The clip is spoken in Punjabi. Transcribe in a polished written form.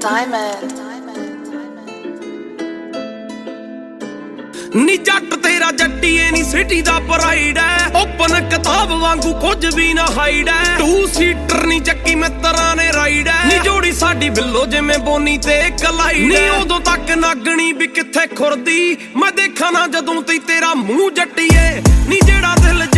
Diamond. ਨੀ ਜੱਟ ਤੇਰਾ ਜੱਟੀਏ ਨੀ ਸਿਟੀ ਦਾ ਪ੍ਰਾਈਡ ਐ ਓਪਨ ਕਿਤਾਬ ਵਾਂਗੂ ਕੁਝ ਵੀ ਨਾ ਹਾਈਡ ਐ 2 ਸੀਟਰ ਨੀ ਚੱਕੀ ਮਿੱਤਰਾਂ ਨੇ ਰਾਈਡ ਐ ਨੀ ਜੋੜੀ ਸਾਡੀ ਬਿੱਲੋ ਜਿਵੇਂ ਬੋਨੀ ਤੇ ਕਲਾਈਡ ਨੀ ਉਦੋਂ ਤੱਕ ਨਾਗਣੀ ਵੀ ਕਿੱਥੇ ਖੁਰਦੀ ਮੈਂ ਦੇਖਾਂ ਨਾ ਜਦੋਂ ਤੀ ਤੇਰਾ ਮੂੰਹ ਜੱਟੀਏ ਨੀ ਜਿਹੜਾ ਦਿਲ